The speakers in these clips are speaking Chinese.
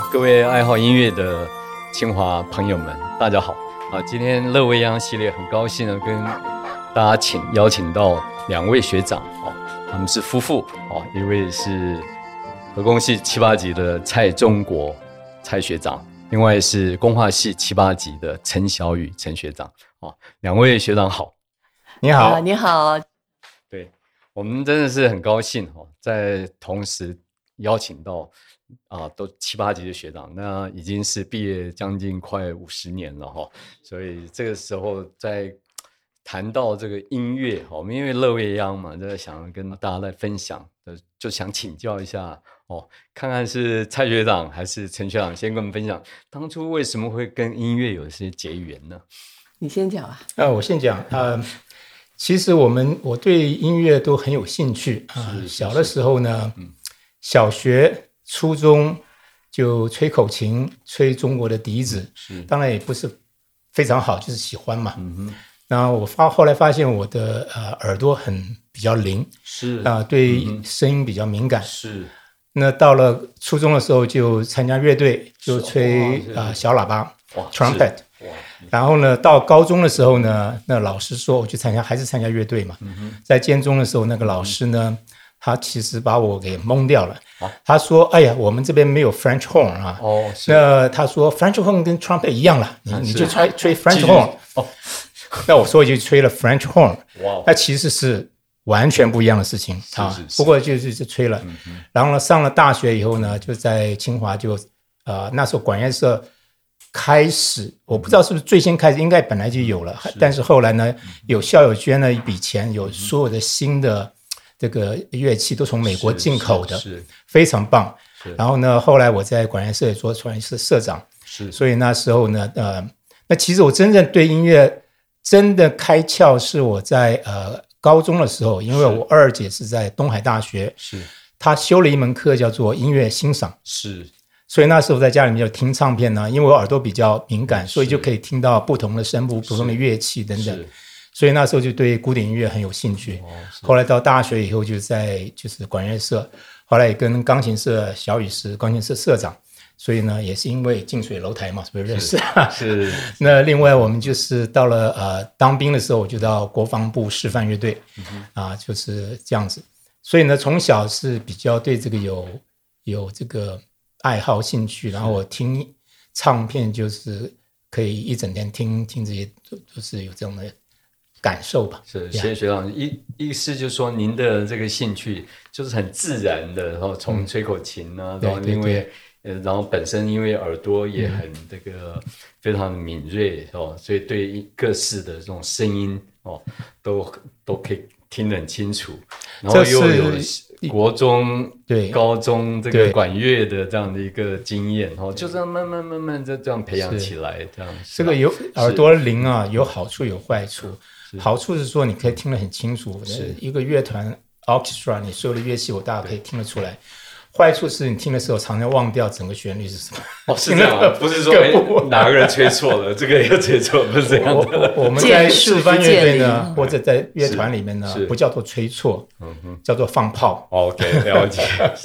各位爱好音乐的清华朋友们，大家好今天乐未央系列很高兴的跟大家邀请到两位学长他们是夫妇一位是核工系7、8级的蔡中国蔡学长，另外是工化系7、8级的陈小宇陈学长两位学长好。 你好你好。 对，我们真的是很高兴在同时邀请到都7、8级的学长，那已经是毕业将近快50年了所以这个时候在谈到这个音乐我们因为乐未央嘛，就想跟大家来分享，就想请教一下看看是蔡学长还是陈学长先跟我们分享当初为什么会跟音乐有一些结缘呢？ 你先讲吧。 我先讲其实我对音乐都很有兴趣小的时候呢小学初中就吹口琴吹中国的笛子，当然也不是非常好，就是喜欢嘛然后我后来发现我的耳朵比较灵， 是对声音比较敏感， 是那到了初中的时候就参加乐队，就吹小喇叭 trumpet。然后呢到高中的时候呢，那老师说我去还是参加乐队嘛在建中的时候那个老师呢他其实把我给蒙掉了他说哎呀我们这边没有 French horn 那他说 French horn 跟 trumpet 一样了你就吹 French horn 那我说我就吹了 French horn 那其实是完全不一样的事情不过就是吹了然后呢上了大学以后呢就在清华就那时候管乐社开始我不知道是不是最先开始，应该本来就有了但是后来呢有校友捐了一笔钱，有所有的新的这个乐器都从美国进口的，非常棒然后呢后来我在管乐社也做管乐社社长所以那时候呢那其实我真正对音乐真的开窍是我在高中的时候，因为我二姐是在东海大学她修了一门课叫做音乐欣赏所以那时候在家里面就听唱片呢，因为我耳朵比较敏感，所以就可以听到不同的声部、不同的乐器等等。所以那时候就对古典音乐很有兴趣。后来到大学以后就是管乐社，后来也跟钢琴社小宇是钢琴社社长，所以呢也是因为近水楼台嘛，是不是认识？ 是。 那另外我们就是到了当兵的时候，我就到国防部示范乐队就是这样子。所以呢从小是比较对这个有这个爱好兴趣，然后我听唱片就是可以一整天听这些都是有这种的感受吧。 是，谢谢学长。意思就是说您的这个兴趣就是很自然的，然后从吹口琴然后因为然后本身因为耳朵也很这个非常的敏锐所以对各式的这种声音都可以听得很清楚，然后又有国中高中这个管乐的这样的一个经验就这样慢慢这样培养起来这样。 这个有耳朵灵有好处有坏处。好处是说你可以听得很清楚，一个乐团 orchestra 你所有的乐器我大概可以听得出来。坏处是你听的时候常常忘掉整个旋律是什么。 是这样不是说哪个人吹错了这个又吹错，不是这样的。 我们在示范乐队呢或者在乐团里面呢不叫做吹错叫做放炮。 OK 了解。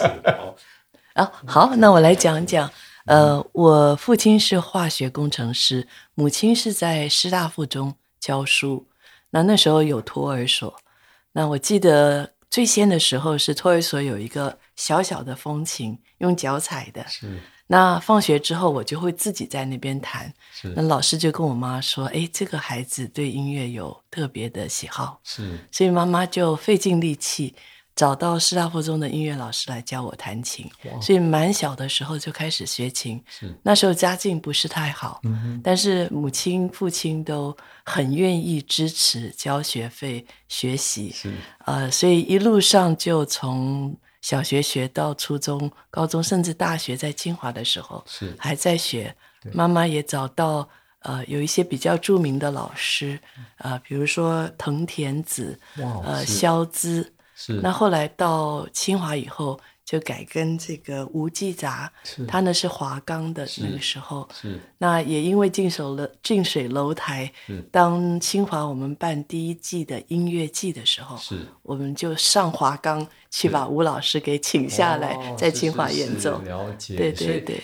好，那我来讲讲我父亲是化学工程师，母亲是在师大附中教书，那时候有托儿所，那我记得最先的时候是托儿所有一个小小的风琴用脚踩的，那放学之后我就会自己在那边弹，那老师就跟我妈说这个孩子对音乐有特别的喜好，所以妈妈就费尽力气找到师大附中的音乐老师来教我弹琴，所以蛮小的时候就开始学琴。那时候家境不是太好但是母亲父亲都很愿意支持交学费学习所以一路上就从小学学到初中高中甚至大学，在清华的时候还在学。妈妈也找到有一些比较著名的老师比如说藤田子萧兹。那后来到清华以后就改跟这个吴继杂，他呢是华冈的那个时候，那也因为近水楼台，当清华我们办第1季的音乐季的时候，我们就上华冈去把吴老师给请下来，在清华演奏。 了解， 对对对。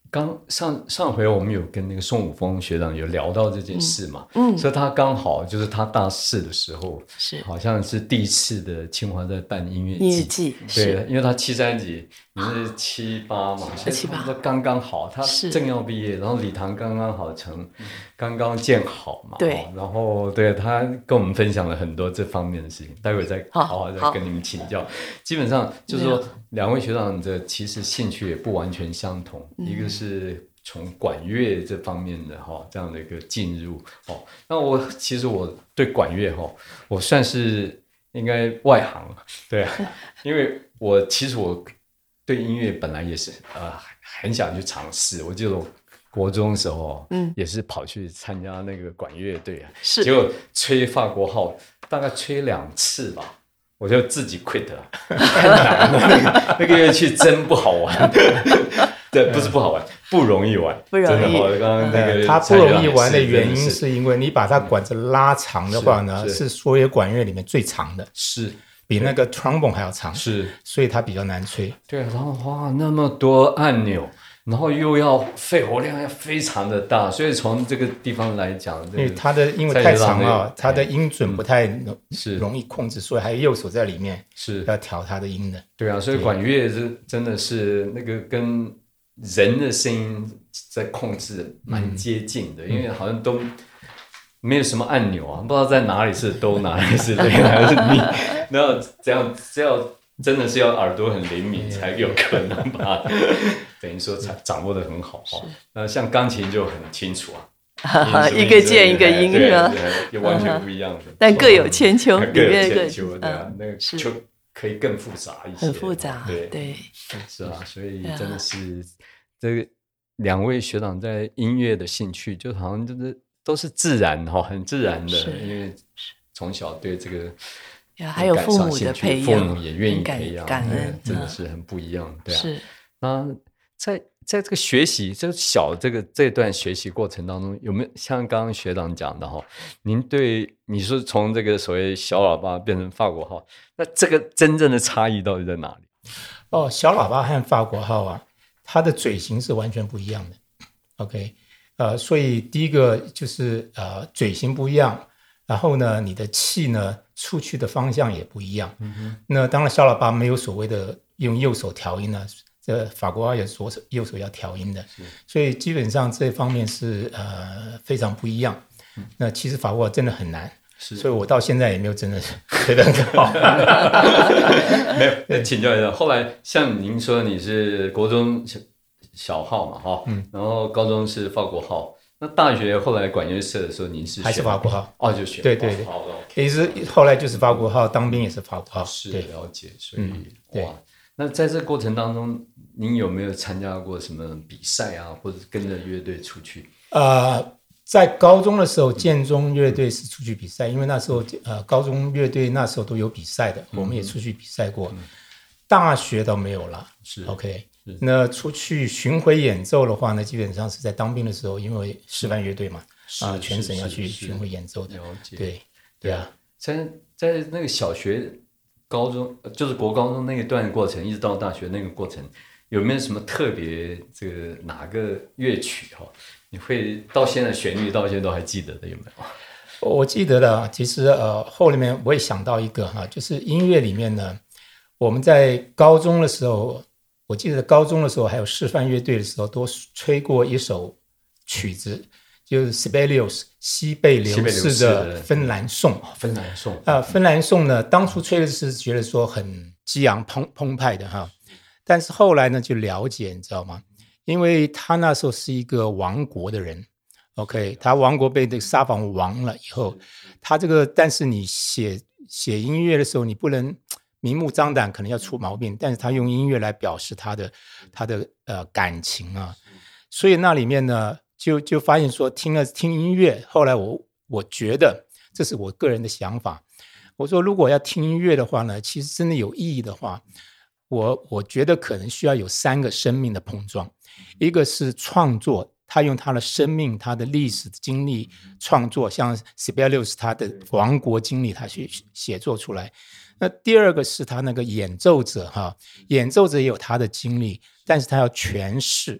上回我们有跟那个宋武峰学长有聊到这件事嘛，所以他刚好就是他大四的时候， 是好像是第一次的清华在办音乐季，对，因为他73级，你是78嘛，78刚刚好，他正要毕业，然后礼堂刚刚好刚刚建好嘛， 对， 然后对他跟我们分享了很多这方面的事情，待会再好好再跟你们请教。基本上就是说，两位学长的其实兴趣也不完全相同，一个是从管乐这方面的这样的一个进入那其实我对管乐我算是应该外行，对啊，因为其实我对音乐本来也是很想去尝试。我记得我国中的时候也是跑去参加那个管乐队啊，结果吹法国号大概吹2次吧，我就自己 quit 了，太难了，那个乐器真不好玩。对，不是不好玩，不容易玩， 不容易。 刚刚那个它不容易玩的原因是因为你把它管子拉长的话呢，是所有管乐里面最长的， 是比那个 trombone 还要长， 是， 所以它比较难吹。 对，然后那么多按钮，然后又要肺活量要非常的大，所以从这个地方来讲， 因为它因为太长了，它的音准不太容易控制，所以还有右手在里面是要调它的音的。 对啊，所以管乐真的是那个跟人的声音在控制蛮接近的，因为好像都没有什么按钮啊，不知道在哪里是哆，哪里是这个还是咪，然后这样真的是要耳朵很灵敏才有可能把等于说掌握得很好那像钢琴就很清楚啊， 一个键一个音是吧？ 对，完全不一样的， 但各有千秋， 各有千秋，对啊，那个就可以更复杂一些， 很复杂，对， 是啊，所以真的是这个两位学长在音乐的兴趣，就好像就是都是自然很自然的，因为从小对这个还有父母的培养， 父母也愿意培养， 感恩， 真的是很不一样，对啊。 是那在这个学习这段学习过程当中，有没有像刚刚学长讲的你说从这个所谓小喇叭变成法国号，那这个真正的差异到底在哪里？ 小喇叭和法国号啊，它的嘴型是完全不一样的。OK，所以第一个就是嘴型不一样，然后呢，你的气呢出去的方向也不一样。那当然，小喇叭没有所谓的用右手调音呢。这法国号也是右手要调音的，所以基本上这方面是非常不一样。那其实法国号真的很难，所以我到现在也没有真的吹得很好。 没有，请教一下，后来像您说你是国中小号嘛，然后高中是法国号，那大学后来管乐社的时候，您是还是法国号？ 就选对，其实后来就是法国号，当兵也是法国号。 是了解，所以哇。那在这过程当中，您有没有参加过什么比赛啊，或者跟着乐队出去？ 在高中的时候，建中乐队是出去比赛，因为那时候高中乐队那时候都有比赛的，我们也出去比赛过。大学倒没有了。 是 OK。那出去巡回演奏的话呢，基本上是在当兵的时候，因为示范乐队嘛，全省要去巡回演奏的。 了解。 对啊， 在那个小学。高中就是国高中那一段过程，一直到大学那个过程，有没有什么特别这个哪个乐曲你会到现在旋律到现在都还记得的有没有？ 我记得的，其实后面我也想到一个就是音乐里面呢，我们在高中的时候，我记得高中的时候还有示范乐队的时候，都吹过一首曲子。就是 Sibelius 西贝流士的芬兰颂。 芬兰颂芬兰颂呢，当初吹的是觉得说很激昂澎湃的但是后来呢就了解，你知道吗？因为他那时候是一个亡国的人 ，OK， 他亡国被这个沙皇亡了以后，他这个但是你写音乐的时候，你不能明目张胆，可能要出毛病，但是他用音乐来表示他的感情所以那里面呢。就发现说听音乐，后来我觉得这是我个人的想法。我说如果要听音乐的话呢，其实真的有意义的话，我觉得可能需要有3个生命的碰撞。一个是创作，他用他的生命、他的历史经历创作，像 Sibelius 他的亡国经历，他去写作出来。那第二个是他那个演奏者也有他的经历，但是他要诠释。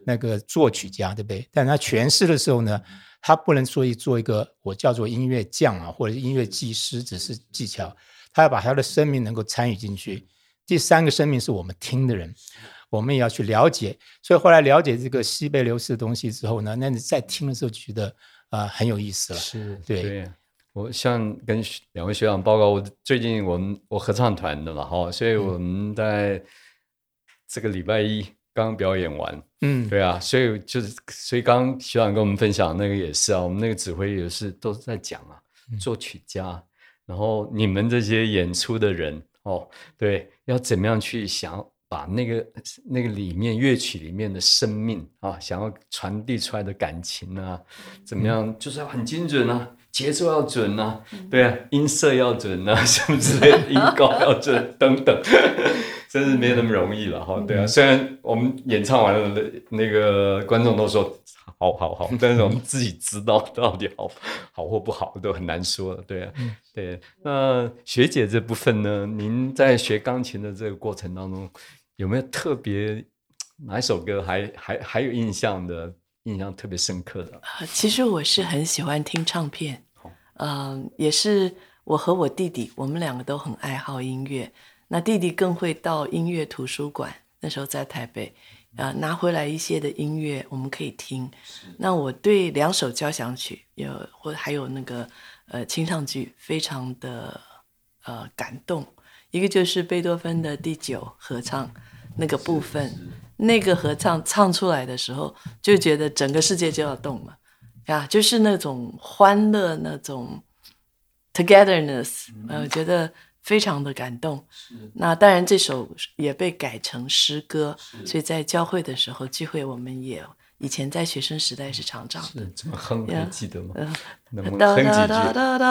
那个作曲家，对不对？但他诠释的时候呢，他不能做一个我叫做音乐匠啊，或者音乐技师，只是技巧，他要把他的生命能够参与进去。第三个生命是我们听的人，我们也要去了解。所以后来了解这个西贝流士的东西之后呢，那你在听的时候觉得很有意思了。 是， 对。 我像跟两位学长报告，我最近我合唱团的嘛，所以我们在这个礼拜一刚表演完，对啊，所以刚刚学长跟我们分享那个也是啊，我们那个指挥也是都是在讲啊，作曲家，然后你们这些演出的人对，要怎么样去想把那个里面乐曲里面的生命啊，想要传递出来的感情啊，怎么样，就是要很精准啊。节奏要准啊，对啊，音色要准啊，什么之类的，音高要准等等，真是没那么容易了哈。对啊，虽然我们演唱完了，那个观众都说好，但是我们自己知道到底好或不好都很难说。对啊，对。那学姐这部分呢，您在学钢琴的这个过程当中，有没有特别哪一首歌还有印象特别深刻的？ 其实我是很喜欢听唱片，也是我和我弟弟，我们两个都很爱好音乐。那弟弟更会到音乐图书馆，那时候在台北，拿回来一些的音乐我们可以听。那我对2首交响曲还有那个清唱剧非常的感动。一个就是贝多芬的第9合唱那个部分，那个合唱唱出来的时候，就觉得整个世界就要动了呀，就是那种欢乐，那种 togetherness，我觉得非常的感动。那当然这首也被改成诗歌，所以在教会的时候聚会，我们也以前在学生时代是常唱的。 是怎么哼还记得吗？能不能哼几句？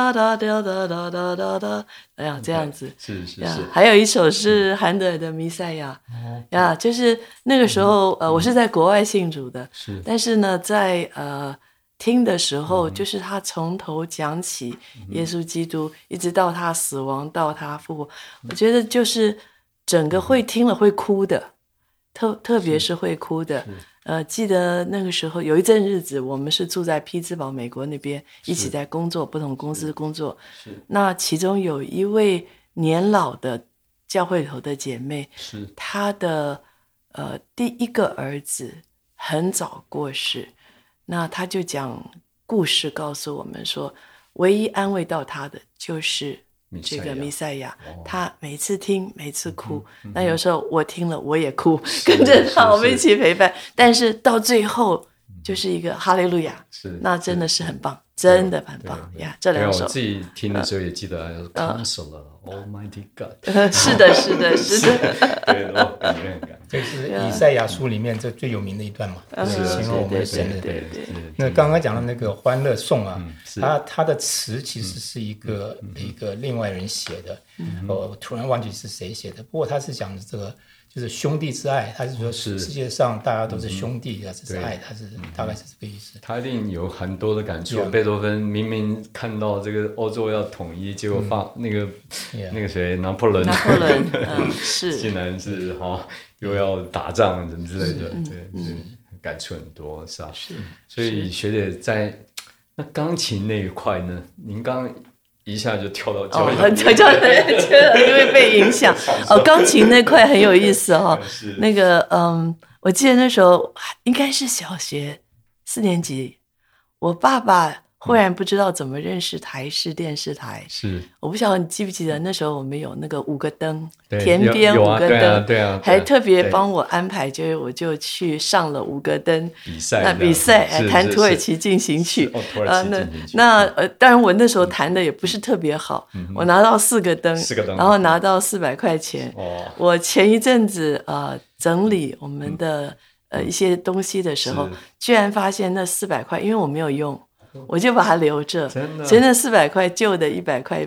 哎呀，这样子是。 还有一首是韩德尔的《弥赛亚》呀，就是那个时候我是在国外信主的，但是呢，在听的时候，就是他从头讲起耶稣基督，一直到他死亡，到他复活，我觉得就是整个会听了会哭的，特别是会哭的。记得那个时候有一阵日子，我们是住在匹兹堡美国那边，一起在工作，不同公司工作。那其中有一位年老的教会头的姐妹，她的第一个儿子很早过世，那她就讲故事告诉我们说，唯一安慰到她的就是这个弥赛亚，他每次听每次哭，那有时候我听了我也哭，跟着他我们一起陪伴，但是到最后就是一个哈利路亚，那真的是很棒，真的很棒呀！这2首我自己听的时候也记得 Counselor Almighty God， 是的对，感觉很感动。 这是以赛亚书里面这最有名的一段嘛，形容我们的神的。 对。 那刚刚讲的那个欢乐颂啊，它的词其实是一个另外人写的，我突然忘记是谁写的，不过他是讲的这个就是兄弟之爱，他是说世界上大家都是兄弟啊，这是爱，他是大概是这个意思。 他一定有很多的感触。贝多芬明明看到这个欧洲要统一，结果那个谁拿破仑是竟然是又要打仗什么之类的，对，感触很多，是吧？所以学姐在那钢琴那一块呢，您刚刚一下就跳到教因为被影响钢琴那块很有意思那个我记得那时候应该是小学4年级，我爸爸忽然不知道怎么认识台视电视台，我不晓得你记不记得那时候我们有那个5个灯，田边5个灯， 对啊， 还特别帮我安排，就是我就去上了5个灯比赛，弹土耳其进行曲，那当然我那时候弹的也不是特别好，我拿到4个灯，然后拿到400块钱。我前一阵子整理我们的一些东西的时候，居然发现那400块，因为我没有用，我就把它留着，所以那400块旧的100块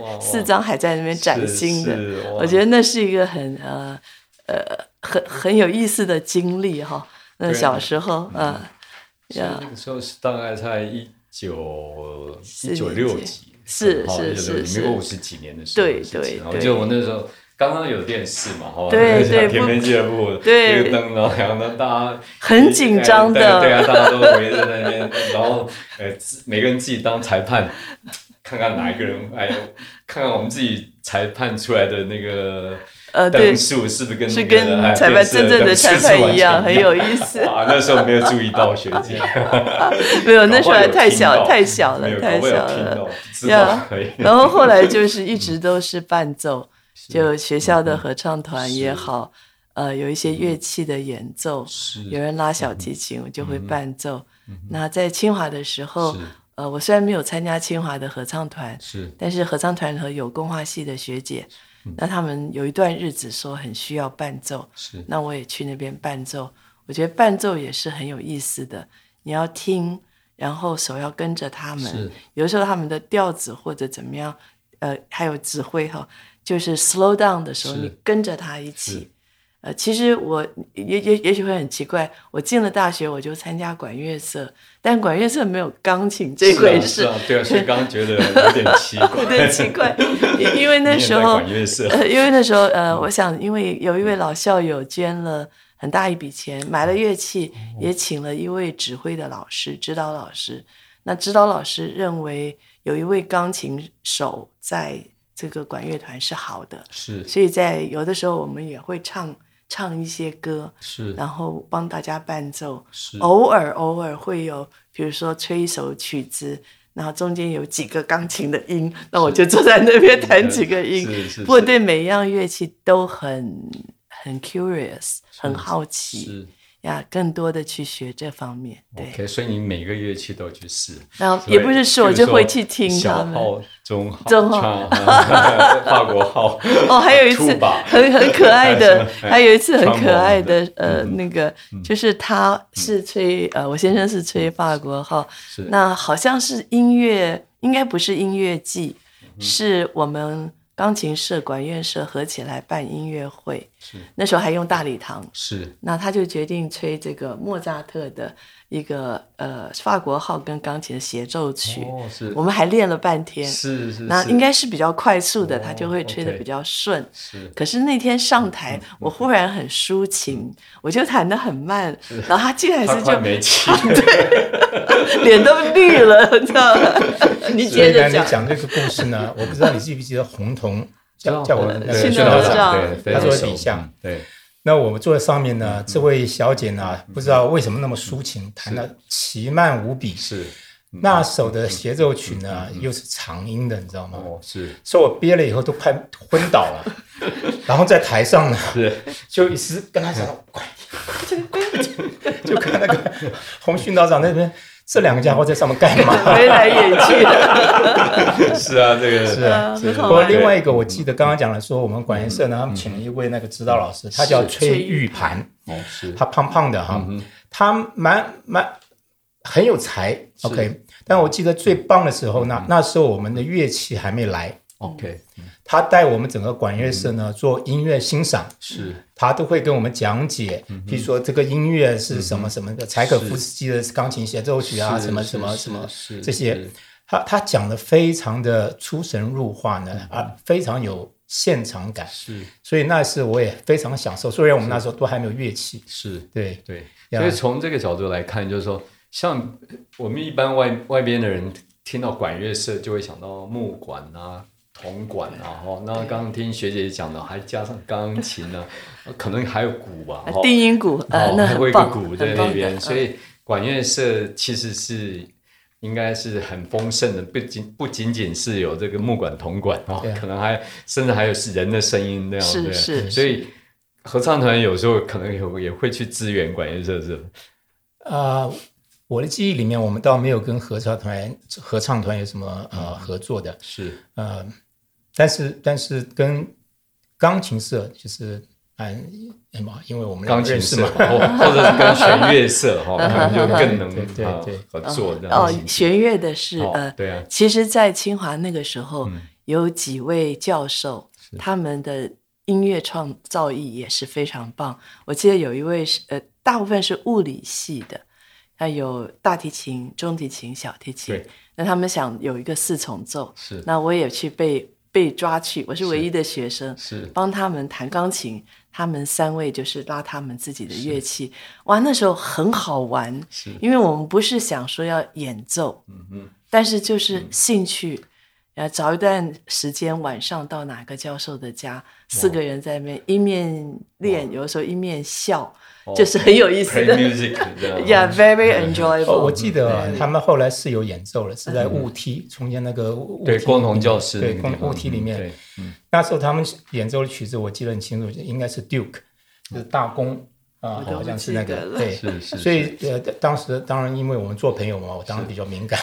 4张还在那边崭新的，我觉得那是一个很有意思的经历那小时候那个时候是大概在1960几， 是民国50几年的时候， 对， 我记得我那时候刚刚有电视嘛， 对对， 甜美俱乐部对， 这个灯，然后大家很紧张的， 对啊，大家都围在那边，然后每个人自己当裁判，看看哪一个人，看看我们自己裁判出来的那个灯数是不是跟裁判真正的裁判一样，很有意思。 啊，那时候没有注意到学姐， 没有，那时候还太小了，然后后来就是一直都是伴奏，就学校的合唱团也好，有一些乐器的演奏，有人拉小提琴，我就会伴奏。那在清华的时候，我虽然没有参加清华的合唱团，但是合唱团和有工化系的学姐。那他们有一段日子说很需要伴奏，那我也去那边伴奏。我觉得伴奏也是很有意思的，你要听，然后手要跟着他们。有的时候他们的调子或者怎么样，还有指挥哈，就是 slow down 的时候，你跟着他一起。其实我也许会很奇怪，我进了大学我就参加管乐社，但管乐社没有钢琴这回事。 对啊，所以刚刚觉得有点奇怪， 有点奇怪，因为那时候，我想，因为有一位老校友捐了很大一笔钱，买了乐器，也请了一位指挥的老师、指导老师。那指导老师认为有一位钢琴手在这个管乐团是好的，所以在有的时候我们也会唱一些歌，然后帮大家伴奏。偶尔会有，比如说吹一首曲子，然后中间有几个钢琴的音，那我就坐在那边弹几个音。不过对每一样乐器都很 curious， 很好奇呀，更多的去学这方面。对 ，OK， 所以你每个乐器都去试。 然后也不是试，我就会去听他们。 小号、中号、法国号。 还有一次很可爱的，还有一次很可爱的，那个就是他是吹我先生是吹法国号，那好像是音乐，应该不是音乐季，是我们钢琴社、管乐社合起来办音乐会，那时候还用大礼堂，那他就决定吹这个莫扎特的一个法国号跟钢琴的协奏曲，我们还练了半天，那应该是比较快速的，他就会吹得比较顺。可是那天上台，我忽然很抒情，我就弹得很慢，然后他竟然是就没气， 对，脸都绿了，你知道吗？你接着讲。 你讲这个故事呢，我不知道你记不记得洪彤叫我训导长， 他坐在底下， 对。 那我们坐在上面呢，这位小姐呢，不知道为什么那么抒情，弹得奇慢无比。那首的协奏曲呢，又是长音的，你知道吗？所以我憋了以后都快昏倒了。然后在台上呢，就一直跟他讲，快点，就看那个洪训导长那边。这两个家伙在上面干嘛？ 眉来眼去的。 是啊，这个是啊。不过另外一个，我记得刚刚讲了，说我们管乐社呢，他们请了一位那个指导老师，他叫崔玉盘，他胖胖的哈，他很有才 ，OK。但我记得最棒的时候，那时候我们的乐器还没来 ，OK。 他带我们整个管乐社呢做音乐欣赏，他都会跟我们讲解，比如说这个音乐是什么什么的，柴可夫斯基的钢琴协奏曲啊，什么这些，他讲的非常的出神入化呢，非常有现场感，所以那时我也非常享受。虽然我们那时候都还没有乐器，对， 所以从这个角度来看，就是说，像我们一般外边的人听到管乐社就会想到木管啊。铜管啊，那刚刚听学姐讲的，还加上钢琴啊，可能还有鼓吧， 定音鼓，那还会一个鼓在那边，所以管乐社其实是应该是很丰盛的，不仅仅是有这个木管、铜管可能甚至还有人的声音那样， 是， 所以合唱团有时候可能也会去支援管乐社，是吧？我的记忆里面，我们倒没有跟合唱团有什么合作的，但是跟钢琴社就是因为我们钢琴社或者是跟弦乐社可能就更能合作弦乐的是对啊， 其实在清华那个时候有几位教授，他们的音乐创造力也是非常棒。我记得有一位大部分是物理系的，他有大提琴、中提琴、小提琴，那他们想有一个四重奏，那我也去被被抓去，我是唯一的学生， 是帮他们弹钢琴，他们3位就是拉他们自己的乐器，哇，那时候很好玩，因为我们不是想说要演奏，但是就是兴趣。找一段时间，晚上到哪个教授的家，4个人在那边一面练，有的时候一面笑，就是很有意思的。Yeah, very enjoyable。 我记得他们后来是有演奏了，是在雾梯中间那个雾梯， 对，共同教室， 对，雾梯里面。那时候他们演奏的曲子我记得很清楚，应该是 Duke， 就是大公。好像是那个，对， 是， 所以当时当然因为我们做朋友嘛，我当然比较敏感，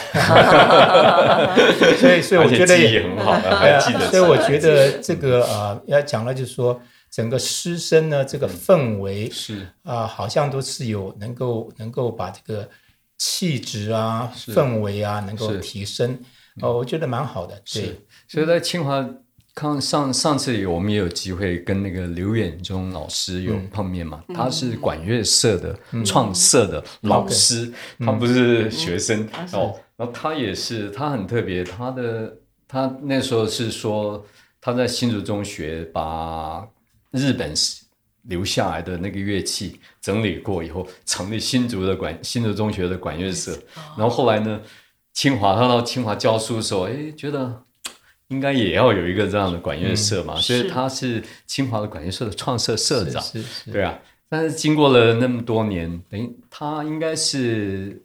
所以我觉得也很好，还记得。 所以我觉得这个要讲了，就是说整个师生呢，这个氛围是好像都是有能够把这个气质啊、氛围啊能够提升，我觉得蛮好的。对， 所以在清华。上次我们也有机会跟那个刘远忠老师有碰面嘛，他是管乐社的创社的老师，他不是学生然后他也是，他很特别，他那时候是说他在新竹中学把日本留下来的那个乐器整理过以后，成立新竹中学的管乐社，然后后来呢，他到清华教书的时候，觉得。应该也要有一个这样的管乐社嘛，所以他是清华的管乐社的创社社长，对啊。但是经过了那么多年，等于他应该是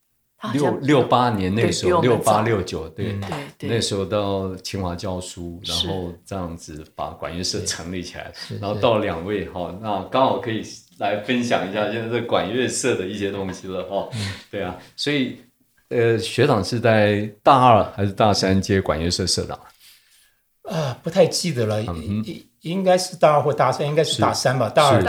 68年那个时候，68、69，对，那时候到清华教书，然后这样子把管乐社成立起来，然后到2位那刚好可以来分享一下现在这管乐社的一些东西了对啊，所以。学长是在大2还是大3接管乐社社长？ 不太记得了，应该是大2或大3，应该是大3吧。大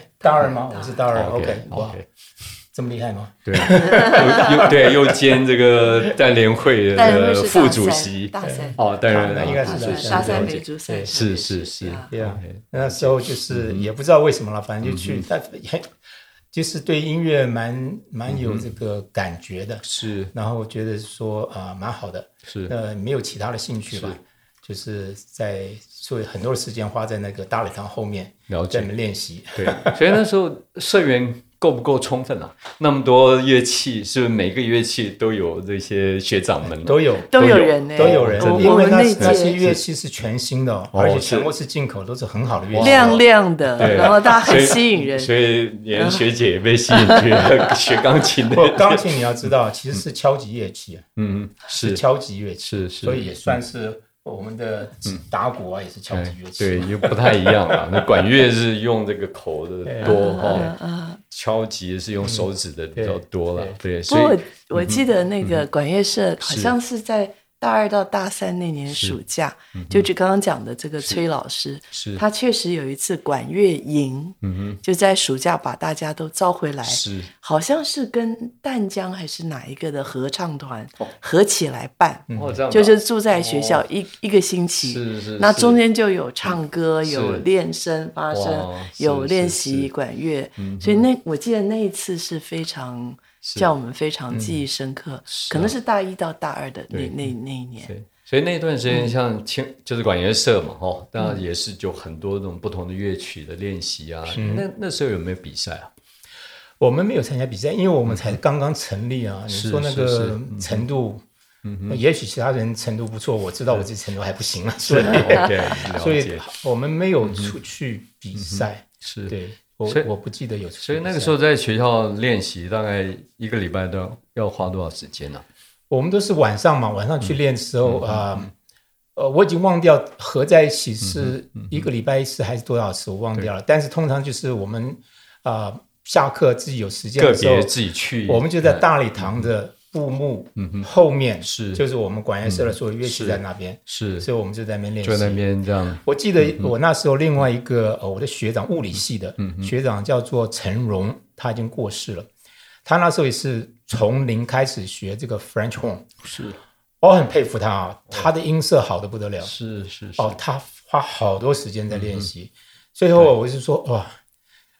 2吗？我是大2。OK， 哇，这么厉害吗？ 对，又兼这个代联会的副主席。 大3 当然应该是大3梅竹赛。 是， 对啊。那时候就是也不知道为什么了，反正就去，但就是对音乐蛮有这个感觉的， 是， 然后觉得说蛮好的， 是， 没有其他的兴趣吧，就是所以很多的时间花在那个大礼堂后面，在那练习。 对，所以那时候社员够不够充分啊？那么多乐器，是不是每个乐器都有这些学长们？ 都有人， 因为那些乐器是全新的，而且全部是进口，都是很好的乐器， 亮亮的，然后大家很吸引人， 所以连学姐也被吸引去学钢琴的。 钢琴你要知道，其实是敲击乐器， 是敲击乐器， 是， 所以也算是。我们的打鼓也是敲击乐器， 对，又不太一样啊。那管乐是用这个口的多敲击是用手指的比较多了。对，所以我记得那个管乐社好像是在大2到大3那年暑假，就刚刚讲的这个崔老师，他确实有一次管乐营，就在暑假把大家都招回来，好像是跟淡江还是哪一个的合唱团合起来办，就是住在学校一个星期，那中间就有唱歌，有练声发声，有练习管乐，所以我记得那一次是非常。叫我们非常记忆深刻，可能是大1到大2的那一年。 所以那段时间像就是管乐社嘛，当然也是就很多种不同的乐曲的练习啊。那时候有没有比赛啊？ 我们没有参加比赛，因为我们才刚刚成立啊。你说那个程度，也许其他人程度不错，我知道我自己程度还不行了，所以我们没有出去比赛。 是， 对。我不记得有， 所以那个时候在学校练习，大概1个礼拜都要花多少时间呢？ 我们都是晚上去练的时候我已经忘掉合在一起是1个礼拜1次还是多少次，我忘掉了。但是通常就是我们下课自己有时间的时候， 个别自己去， 我们就在大礼堂的布幕后面就是我们管乐社的所有乐器在那边， 所以我们就在那边练习。 就在那边这样。 我记得我那时候另外一个我的学长，物理系的学长叫做陈荣，他已经过世了。他那时候也是从零开始学这个 French horn， 我很佩服他他的音色好得不得了。 是他花好多时间在练习。最后我就说哇，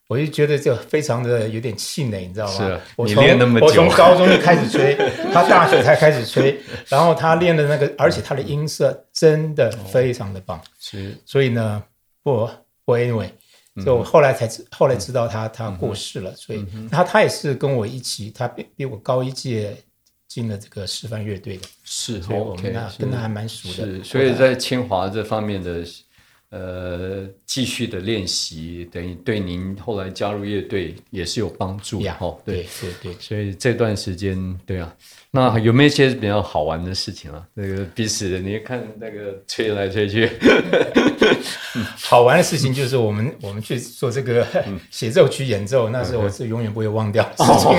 我就觉得这非常的有点气馁，你知道吗？ 是啊， 我你练那么久， 我从高中就开始吹，他大学才开始吹，然后他练的那个，而且他的音色真的非常的棒。 是， 所以呢，不 anyway， 所以我后来知道他过世了，所以他也是跟我一起，他比我高一届进了这个师范乐队的， 是， 所以我们跟他还蛮熟的。 是，所以在清华这方面的继续的练习，等于对您后来加入乐队也是有帮助的。 对， 所以这段时间，对啊，那有没有一些比较好玩的事情啊？那个彼此的，你看那个吹来吹去， 好玩的事情就是我们去做这个协奏曲演奏，那时候我是永远不会忘掉的事情。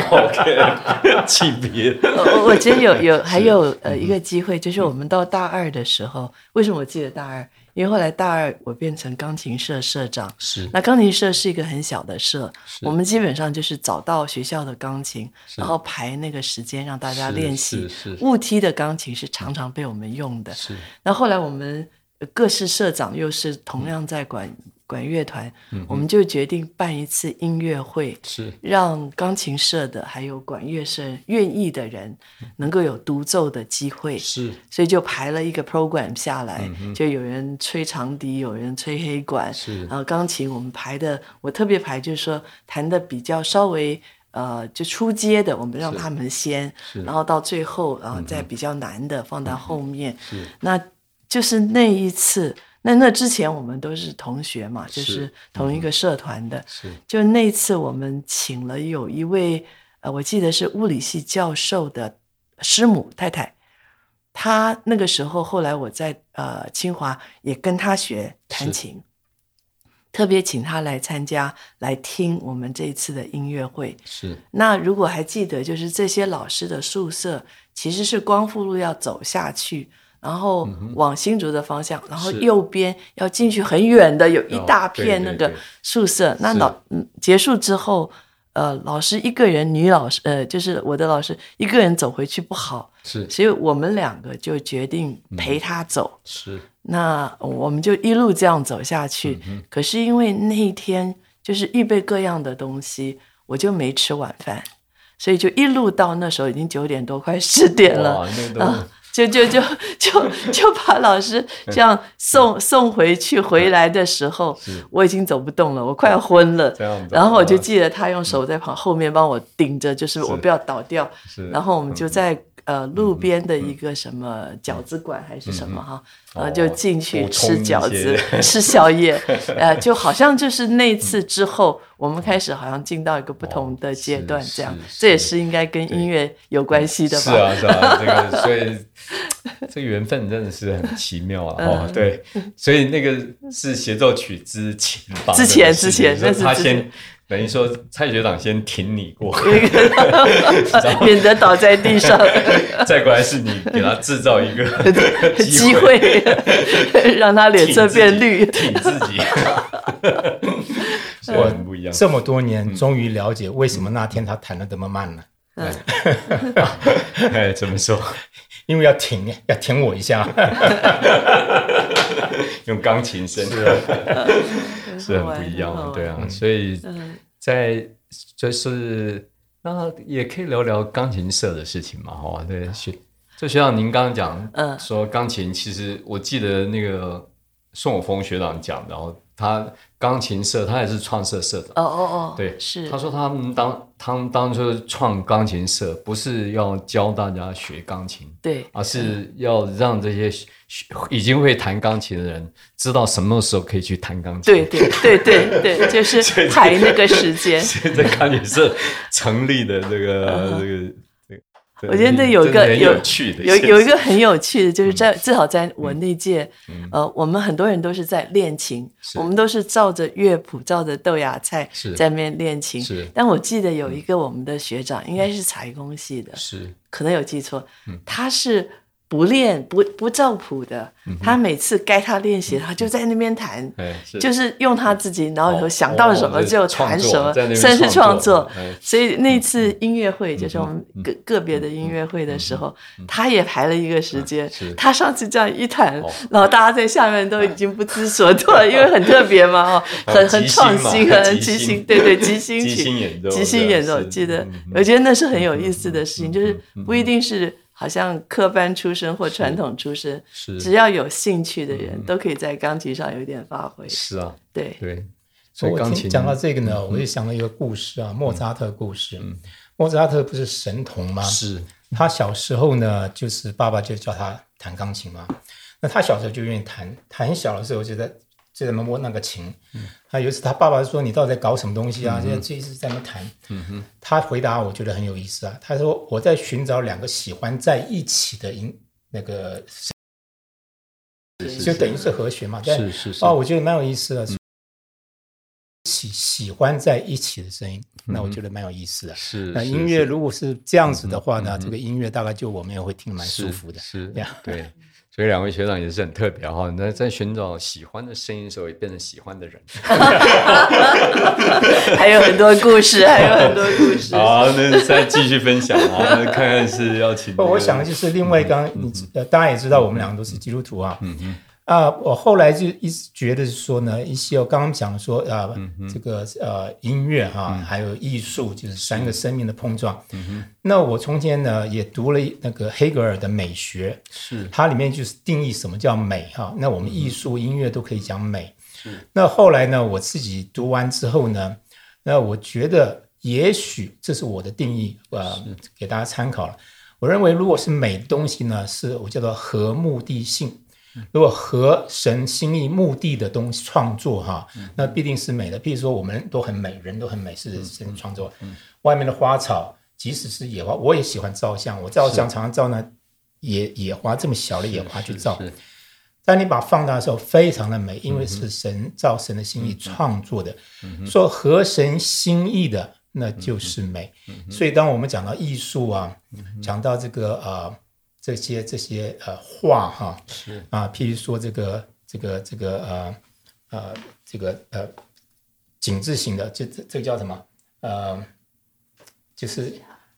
OK， 气别。 我觉得还有一个机会，就是我们到大二的时候，为什么我记得大二？因为后来大二我变成钢琴社社长， 是那钢琴社是一个很小的社，我们基本上就是找到学校的钢琴，然后排那个时间让大家练习。雾梯的钢琴是常常被我们用的。 是， 那后来我们各市社长又是同样在管乐团，我们就决定办一次音乐会， 是让钢琴社的还有管乐社愿意的人能够有独奏的机会， 是， 所以就排了一个 program 下来，就有人吹长笛，有人吹黑管， 是， 然后钢琴我们排的，我特别排就是说弹的比较稍微就出街的，我们让他们先，然后到最后，然后再比较难的放到后面，那就是那一次。那之前我们都是同学嘛，就是同一个社团的。就那一次我们请了有一位我记得是物理系教授的师母太太，她那个时候后来我在清华也跟她学弹琴，特别请她来参加来听我们这一次的音乐会。 是， 那如果还记得，就是这些老师的宿舍其实是光复路要走下去，然后往新竹的方向，然后右边要进去很远的有一大片那个宿舍。那结束之后，老师一个人，女老师就是我的老师一个人走回去不好，所以我们两个就决定陪他走。那我们就一路这样走下去。可是因为那一天就是预备各样的东西，我就没吃晚饭，所以就一路到那时候已经9点多快10点了。就把老师这样送回去，回来的时候我已经走不动了，我快要昏了。然后我就记得他用手在后面帮我顶着，就是我不要倒掉。然后我们就在路边的一个什么饺子馆还是什么哈，就进去吃饺子吃宵夜。就好像就是那次之后，我们开始好像进到一个不同的阶段，这样。这也是应该跟音乐有关系的吧？ 是啊，这个所以这个缘分真的是很奇妙啊！对，所以那个是协奏曲之前吧？之前，那是他先。等于说蔡学长先挺你过， 免得倒在地上， 再过来是你给他制造一个机会，让他脸色变绿， 挺自己。我很不一样， 这么多年终于了解为什么那天他弹得这么慢了。 怎么说？ 因为要挺我一下， 用钢琴声是很不一样的，对啊，所以就是那也可以聊聊钢琴社的事情嘛，对，就学长您刚刚讲，说钢琴其实我记得那个宋有峰学长讲，然后他钢琴社他也是创社社长，对， 是他说他们当初创钢琴社不是要教大家学钢琴， 对， 而是要让这些已经会弹钢琴的人知道什么时候可以去弹钢琴。 对，就是排那个时间。 所以这钢琴社成立的这个我觉得有一个很有趣的， 有一个很有趣的，就是至少在我那届，我们很多人都是在练琴，我们都是照着乐谱，照着豆芽菜在那边练琴。但我记得有一个我们的学长，应该是财工系的，可能有记错，他是不练不照谱的，他每次该他练习，他就在那边弹，就是用他自己，然后以后想到什么就弹什么，甚至创作。所以那次音乐会，就是我们个别的音乐会的时候，他也排了一个时间，他上去这样一弹，然后大家在下面都已经不知所措了，因为很特别嘛，很创新，很即兴，对，即兴演奏，记得，我觉得那是很有意思的事情，就是不一定是好像科班出身或传统出身，只要有兴趣的人都可以在钢琴上有一点发挥。 是啊， 对。 所以钢琴讲到这个呢，我就想到一个故事啊，莫扎特故事。莫扎特不是神童吗？是。他小时候呢，就是爸爸就教他弹钢琴嘛。那他小时候就愿意弹，很小的时候就在摸那个琴。他有一次他爸爸说：“你到底在搞什么东西啊？这一直在那弹。”他回答我觉得很有意思啊。他说：“我在寻找两个喜欢在一起的那个，就等于是和弦嘛。”是。我觉得蛮有意思的。喜欢在一起的声音，那我觉得蛮有意思的。那音乐如果是这样子的话呢，这个音乐大概就我们也会听得蛮舒服的。 对。所以两位学长也是很特别哈，那在寻找喜欢的声音的时候，也变成喜欢的人， 还有很多故事， 好， 那再继续分享啊，看看是要请。 我想的就是另外大家也知道，我们两个都是基督徒啊。我后来就一直觉得说呢，一些我刚刚讲说这个音乐还有艺术，就是三个生命的碰撞。那我从前呢也读了那个黑格尔的美学，它里面就是定义什么叫美哈。那我们艺术、音乐都可以讲美。那后来呢，我自己读完之后呢，那我觉得也许这是我的定义，给大家参考了。我认为如果是美的东西呢，是我叫做合目的性。如果合神心意目的的东西创作那必定是美的。譬如说我们都很美，人都很美，是神创作。外面的花草，即使是野花，我也喜欢照相。我照相常常照那野花，这么小的野花去照。但你把它放大的时候，非常的美，因为是神照神的心意创作的。说合神心意的，那就是美。所以当我们讲到艺术讲到这个这些画譬如说这个景致型的，这个叫什么？就是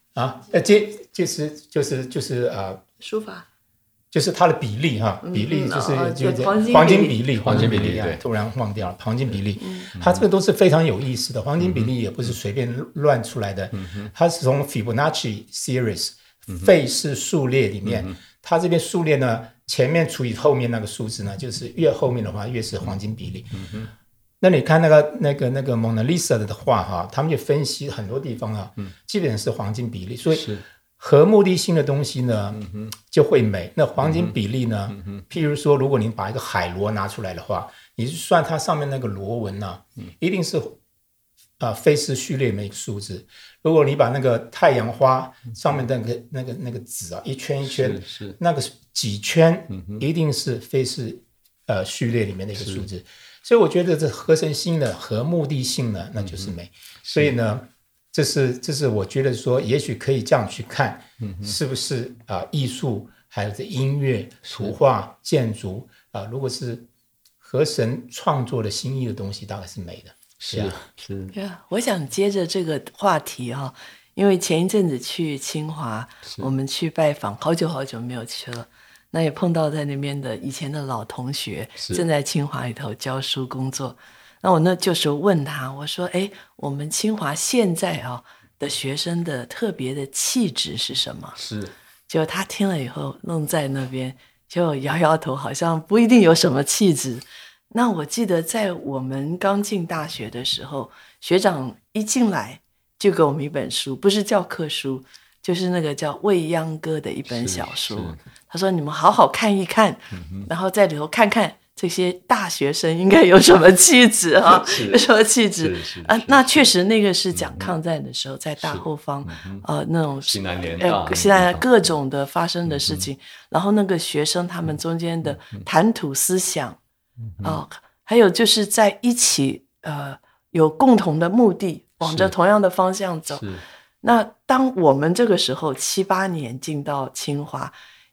书法， 就是它的比例比例就是黄金比例，对，突然忘掉了黄金比例。它这个都是非常有意思的，黄金比例也不是随便乱出来的，它是从 Fibonacci series。费氏数列里面，它这边数列呢，前面除以后面那个数字呢，就是越后面的话越是黄金比例。那你看那个蒙娜丽莎的画他们就分析很多地方基本上是黄金比例，所以合目的性的东西呢就会美。那黄金比例呢，譬如说，如果你把一个海螺拿出来的话，你去算它上面那个螺纹一定是费氏序列每个数字。如果你把那个太阳花上面的那个籽一圈一圈，那个几圈一定是费氏序列里面的一个数字。所以我觉得这合神心的合目的性呢，那就是美。所以呢，这是我觉得说，也许可以这样去看，是不是艺术还有这音乐、图画、建筑如果是合神创作的心意的东西，大概是美的。 是， 我想接着这个话题因为前一阵子去清华，我们去拜访，好久没有去了。那也碰到在那边的以前的老同学，正在清华里头教书工作。那我那就是问他，我说：“我们清华现在的学生的特别的气质是什么？”结果他听了以后，愣在那边，就摇摇头，好像不一定有什么气质。那我记得在我们刚进大学的时候，学长一进来就给我们一本书，不是教科书，就是那个叫《未央歌》的一本小书。他说：“你们好好看一看，然后在里头看看这些大学生应该有什么气质有什么气质那确实那个是讲抗战的时候，在大后方那种西南联各种的发生的事情，然后那个学生他们中间的谈吐思想。还有就是在一起有共同的目的，往着同样的方向走。那当我们这个时候7、8年进到清华，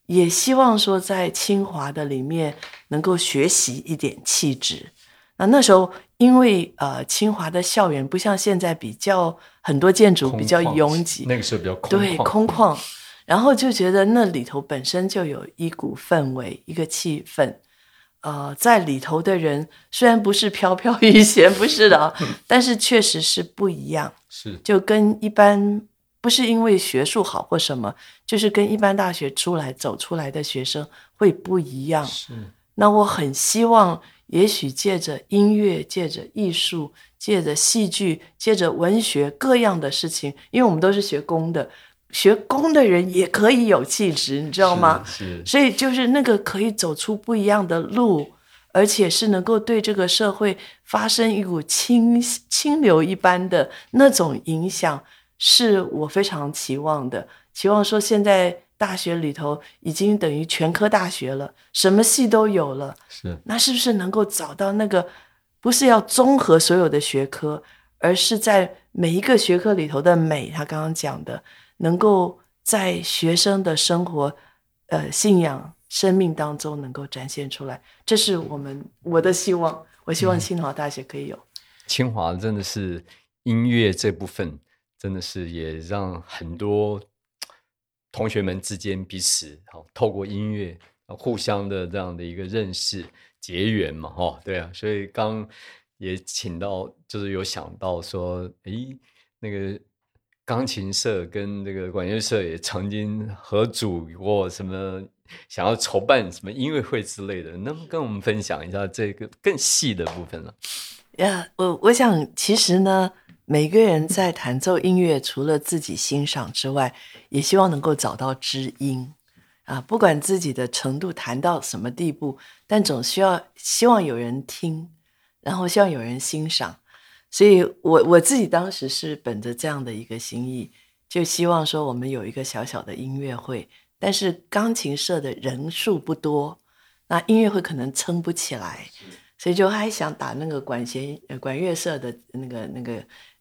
也希望说在清华的里面能够学习一点气质。那时候因为清华的校园不像现在比较很多建筑比较拥挤， 那个时候比较空旷， 对，空旷，然后就觉得那里头本身就有一股氛围，一个气氛。在里头的人虽然不是飘飘欲仙，不是的，但是确实是不一样， 是就跟一般不是因为学术好或什么，就是跟一般大学走出来的学生会不一样。 是， 那我很希望也许借着音乐，借着艺术，借着戏剧，借着文学各样的事情，因为我们都是学工的，学工的人也可以有气质，你知道吗？ 是， 所以就是那个可以走出不一样的路，而且是能够对这个社会发生一股清流一般的那种影响，是我非常期望的。期望说现在大学里头已经等于全科大学了，什么系都有了，那是不是能够找到那个不是要综合所有的学科，而是在每一个学科里头的美，他刚刚讲的能够在学生的生活信仰生命当中能够展现出来，这是我的希望。我希望清华大学可以有。 清华真的是音乐这部分真的是也让很多同学们之间彼此透过音乐互相的这样的一个认识结缘嘛，对啊，所以刚也请到就是有想到说那个钢琴社跟这个管乐社也曾经合组过什么想要筹办什么音乐会之类的，能不能跟我们分享一下这个更细的部分呢？ 我想其实呢，每个人在弹奏音乐除了自己欣赏之外，也希望能够找到知音不管自己的程度弹到什么地步，但总希望有人听，然后希望有人欣赏。所以我自己当时是本着这样的一个心意，就希望说我们有一个小小的音乐会，但是钢琴社的人数不多，那音乐会可能撑不起来，所以就还想打那个管乐社的那个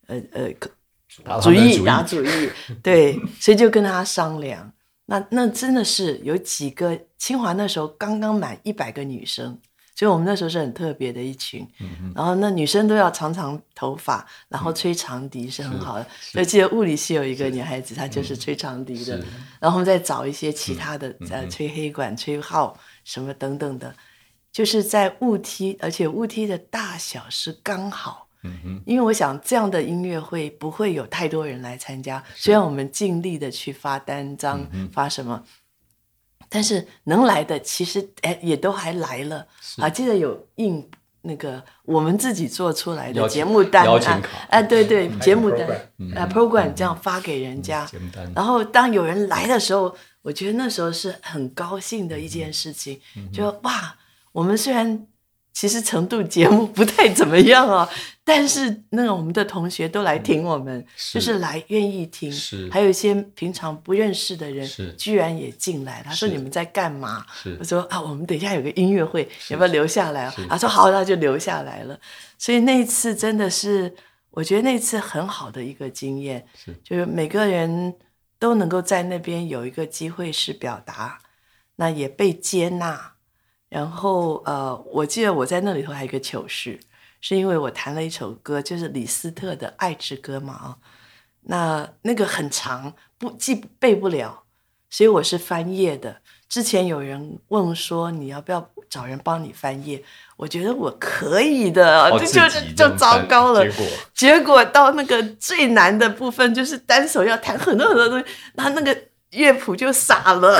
打主意对，所以就跟他商量。那真的是有几个，清华那时候刚刚满100个女生，所以我们那时候是很特别的一群，然后那女生都要长长头发，然后吹长笛是很好的。我记得物理系有一个女孩子，她就是吹长笛的，然后我们再找一些其他的吹黑管、吹号什么等等的，就是在舞梯，而且舞梯的大小是刚好。因为我想这样的音乐会不会有太多人来参加，虽然我们尽力的去发单张发什么，但是能来的其实也都还来了。记得有印那个我们自己做出来的节目单邀请卡对节目单program 这样发给人家，然后当有人来的时候，我觉得那时候是很高兴的一件事情，就哇，我们虽然其实程度节目不太怎么样但是那我们的同学都来听我们，就是来愿意听，还有一些平常不认识的人居然也进来，他说你们在干嘛？我说我们等一下有个音乐会，要不要留下来？他说好，那就留下来了。所以那一次真的是，我觉得那次很好的一个经验，就是每个人都能够在那边有一个机会是表达，那也被接纳。然后我记得我在那里头还有一个糗事，是因为我弹了一首歌，就是李斯特的《爱之歌》嘛那个很长，既背不了，所以我是翻页的。之前有人问说你要不要找人帮你翻页，我觉得我可以的，就糟糕了。结果到那个最难的部分，就是单手要弹很多很多东西，然后那个乐谱就傻了。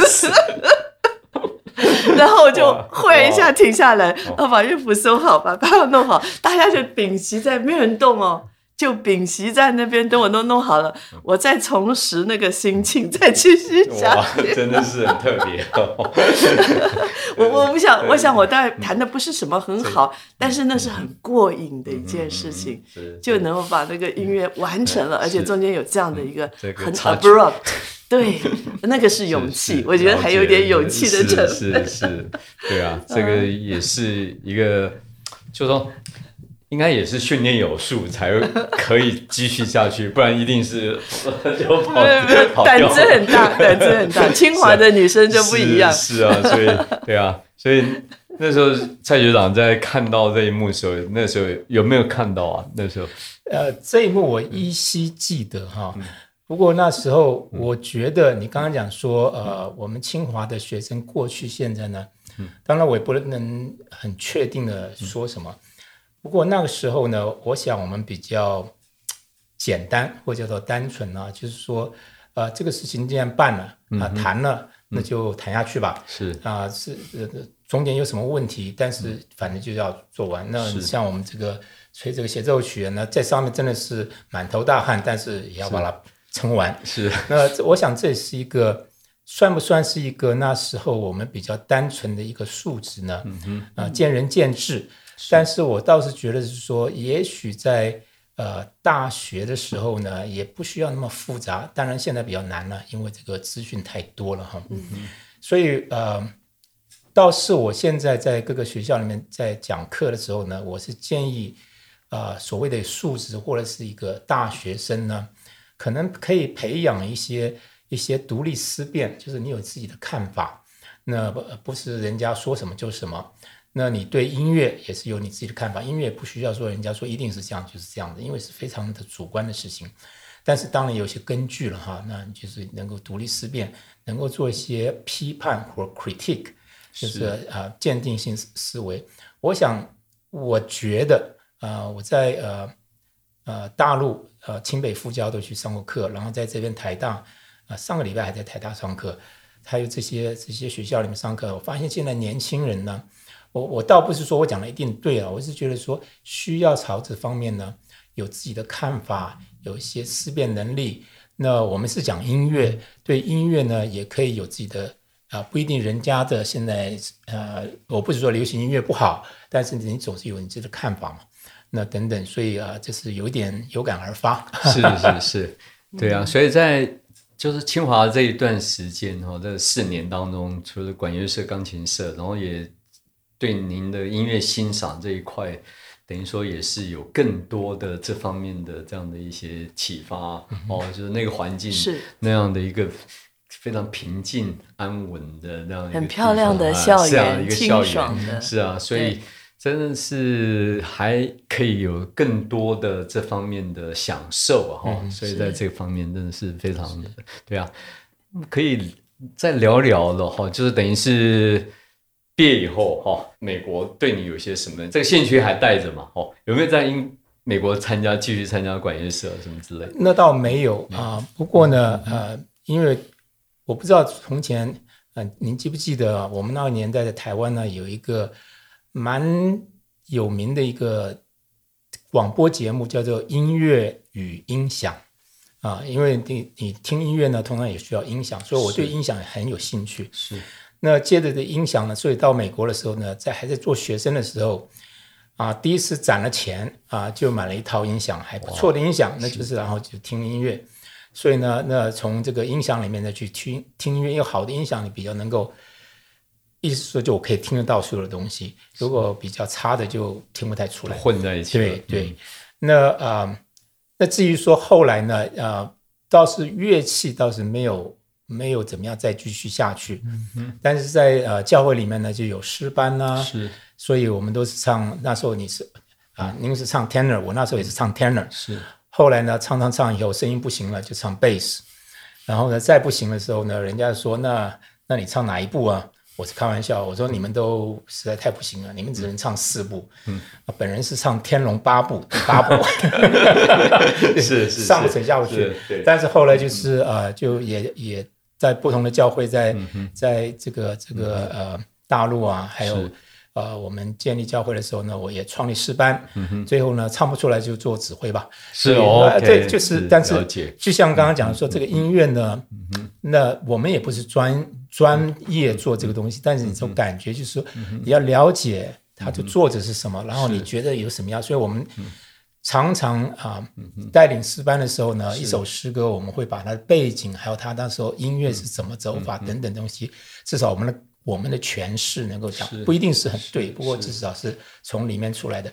然后我就忽然一下停下来，然后把乐谱收好，把它弄好，大家就屏息在，没有人动就屏息在那边，等我都弄好了，我再重拾那个心情，再继续下去。 真的是很特别我不想，我想我当然弹的不是什么很好，但是那是很过瘾的一件事情，就能够把那个音乐完成了，而且中间有这样的一个很 abrupt。对，那个是勇气，我觉得还有点勇气的成分。 是，对啊，这个也是一个，就是说应该也是训练有素才可以继续下去，不然一定是就跑胆子很大，胆子很大。清华的女生就不一样。 是啊，所以对啊，所以那时候蔡学长在看到这一幕的时候，那时候有没有看到啊？那时候这一幕我依稀记得哈。不过那时候我觉得你刚刚讲说我们清华的学生过去现在呢，当然我也不能很确定的说什么。不过那个时候呢，我想我们比较简单或叫做单纯啊，就是说，这个事情既然办了谈了，那就谈下去吧。 是中间有什么问题，但是反正就要做完。那像我们这个吹这个协奏曲呢，在上面真的是满头大汗，但是也要把它撑完。 是。 那我想这是一个算不算是一个那时候我们比较单纯的一个数值呢？见仁见智。但是我倒是觉得是说，也许在大学的时候呢，也不需要那么复杂。当然现在比较难了，因为这个资讯太多了哈。所以倒是我现在在各个学校里面在讲课的时候呢，我是建议所谓的素质或者是一个大学生呢，可能可以培养一些独立思辨，就是你有自己的看法，那不是人家说什么就什么。那你对音乐也是有你自己的看法，音乐不需要说人家说一定是这样就是这样的，因为是非常的主观的事情。但是当然有些根据了哈，那就是能够独立思辨，能够做一些批判或 critique， 就是鉴定性思维。我觉得我在大陆清北复交都去上过课，然后在这边台大上个礼拜还在台大上课，还有这些学校里面上课，我发现现在年轻人呢，我倒不是说我讲的一定对啊，我是觉得说需要朝这方面呢有自己的看法，有一些思辨能力。那我们是讲音乐，对音乐呢也可以有自己的不一定人家的现在我不是说流行音乐不好，但是你总是有你自己的看法嘛，那等等，所以这是有一点有感而发。 是，对啊，所以在就是清华这一段时间这4年当中，除了管乐社、钢琴社，然后也对您的音乐欣赏这一块，等于说也是有更多的这方面的这样的一些启发就是那个环境是那样的一个非常平静安稳的那样一个很漂亮的校园， 一个清爽的， 是啊，所以真的是还可以有更多的这方面的享受所以在这方面真的是非常的对啊，可以再聊聊了就是等于是毕业以后美国对你有些什么这个兴趣还带着嘛有没有在美国继续参加管乐社什么之类的？ 那倒没有不过呢因为我不知道从前您记不记得我们那个年代的台湾呢有一个蛮有名的一个广播节目叫做音乐与音响因为你听音乐呢通常也需要音响，所以我对音响很有兴趣。 是。 那接着的音响呢，所以到美国的时候呢，还在做学生的时候第一次攒了钱就买了一套音响，还不错的音响，那就是然后就听音乐。所以呢，那从这个音响里面呢去听音乐，因为好的音响你比较能够，意思说就我可以听得到所有的东西，如果比较差的就听不太出来， 混在一起。 对。那至于说后来呢倒是乐器倒是没有怎么样再继续下去，但是在教会里面呢就有诗班是， 所以我们都是唱，那时候您是唱 tenor， 我那时候也是唱 tenor， 是。后来呢唱以后声音不行了就唱 bass， 然后呢再不行的时候呢，人家说那你唱哪一部啊？我是开玩笑，我说你们都实在太不行了，你们只能唱4部。本人是唱天龙8部第8部， 是上不成下不去。但是后来就是就也在不同的教会在这个大陆还有我们建立教会的时候呢，我也创立诗班，最后呢唱不出来就做指挥吧。 是对，就是但是就像刚刚讲的说，这个音乐呢，那我们也不是专业做这个东西，但是你这种感觉就是说你要了解它的作者是什么，然后你觉得有什么样，所以我们常常带领诗班的时候呢，一首诗歌我们会把它的背景还有它那时候音乐是怎么走法等等东西，至少我们的诠释能够讲，不一定是很对，不过至少是从里面出来的。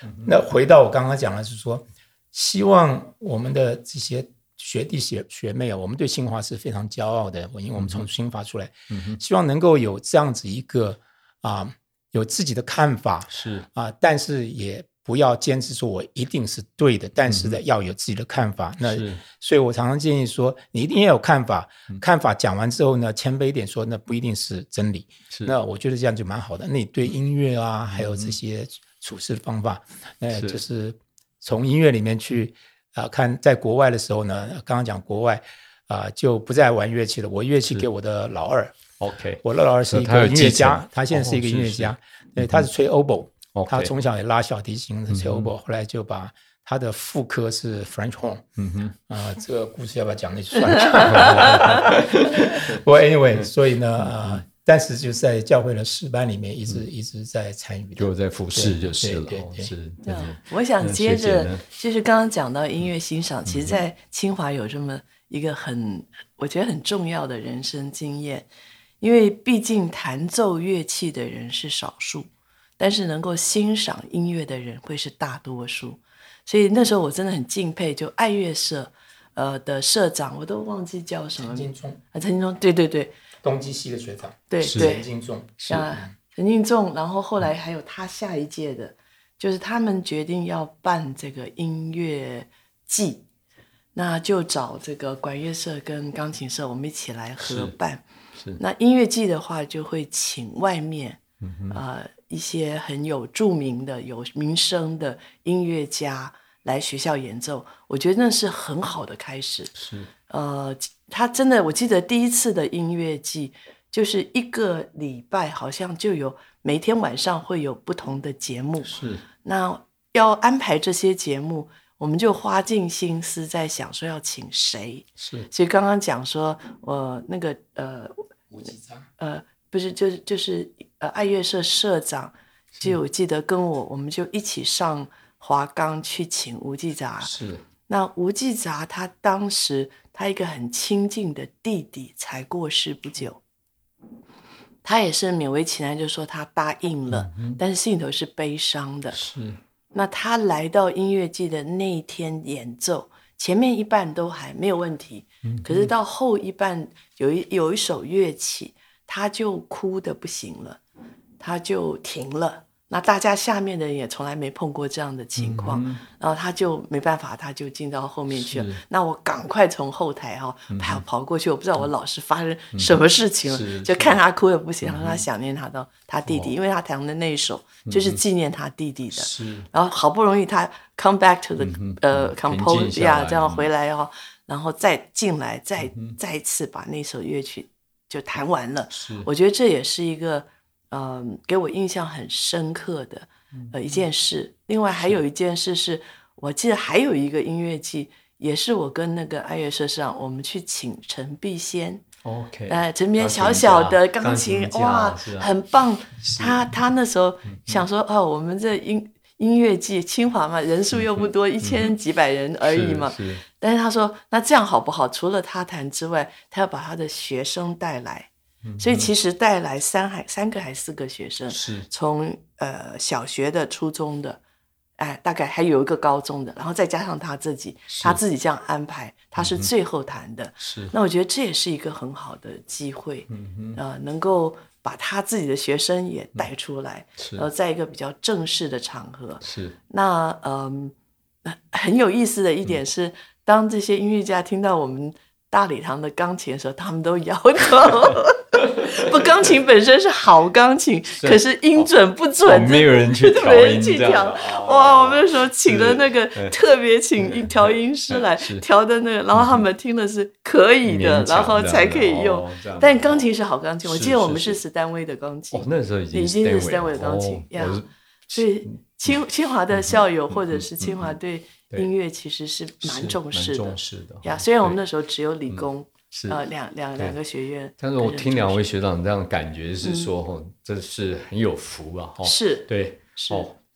那回到我刚刚讲的是说，希望我们的这些学弟学妹我们对清华是非常骄傲的，因为我们从清华出来，希望能够有这样子一个有自己的看法， 是但是也不要坚持说我一定是对的，但是呢要有自己的看法。那所以我常常建议说，你一定要有看法，看法讲完之后呢，谦卑一点说那不一定是真理。那我觉得这样就蛮好的。那你对音乐还有这些处事的方法，就是从音乐里面去看，在国外的时候呢，刚刚讲国外就不再玩乐器了，我乐器给我的老二。 OK， 我的老二是一个音乐家，他现在是一个音乐家，对，他是吹 oboe，他从小也拉小提琴吹 oboe，后来就把他的副科是 French horn，这个故事要不要讲那就算了。不过 anyway， 所以呢但是就在教会的诗班里面一直在参与， 就在服侍就是了。 我想接着就是刚刚讲到音乐欣赏，其实在清华有这么一个我觉得很重要的人生经验，因为毕竟弹奏乐器的人是少数，但是能够欣赏音乐的人会是大多数，所以那时候我真的很敬佩，就爱乐社的社长，我都忘记叫什么，陈金忠，对， 东基系的学长， 对， 陈金仲， 陈金仲，然后后来还有他下一届的，就是他们决定要办这个音乐季，那就找这个管乐社跟钢琴社我们一起来合办。那音乐季的话就会请外面一些很有著名的有名声的音乐家来学校演奏，我觉得那是很好的开始。他真的，我记得第一次的音乐季就是1个礼拜好像就有每天晚上会有不同的节目，那要安排这些节目我们就花尽心思在想说要请谁，所以刚刚讲说那个吴继章不是就是爱乐社社长，就我记得跟我们就一起上华冈去请吴继杂。那吴继杂他当时他一个很亲近的弟弟才过世不久，他也是勉为其难就说他答应了，但是心里头是悲伤的。那他来到音乐季的那一天演奏，前面一半都还没有问题，可是到后一半有一首乐器他就哭得不行了，他就停了。那大家下面的人也从来没碰过这样的情况，然后他就没办法，他就进到后面去了。那我赶快从后台跑过去，我不知道我老师发生什么事情了，就看他哭得不行，然后他想念他弟弟，因为他弹的那一首就是纪念他弟弟的。然后好不容易他 come back to the compose 这样回来然后再进来，再一次把那首乐曲就弹完了。我觉得这也是一个给我印象很深刻的一件事。另外还有一件事是，我记得还有一个音乐季，也是我跟那个爱乐社上，我们去请陈碧仙。陈碧仙小小的钢琴，哇，很棒。他那时候想说，我们这音乐季清华嘛，人数又不多，1000几百人而已嘛。但是他说，那这样好不好？除了他弹之外，他要把他的学生带来。所以其实带来3个还4个学生，从小学的、初中的，大概还有一个高中的，然后再加上他自己这样安排，他是最后弹的。那我觉得这也是一个很好的机会，能够把他自己的学生也带出来，然后在一个比较正式的场合。那很有意思的一点是，当这些音乐家听到我们大礼堂的钢琴的时候，他们都摇头。不，钢琴本身是好钢琴，可是音准不准， 没有人去调音这样。 哇，我们那时候请了那个特别请调音师来调的那个，然后他们听的是可以的，然后才可以用。但钢琴是好钢琴，我记得我们是史丹威的钢琴， 那时候已经是史丹威的钢琴呀。所以清华的校友或者是清华对音乐其实是蛮重视的呀。虽然我们那时候只有理工。两个学院， 但是我听2位学长这样感觉是说，这是很有福啊， 是， 对，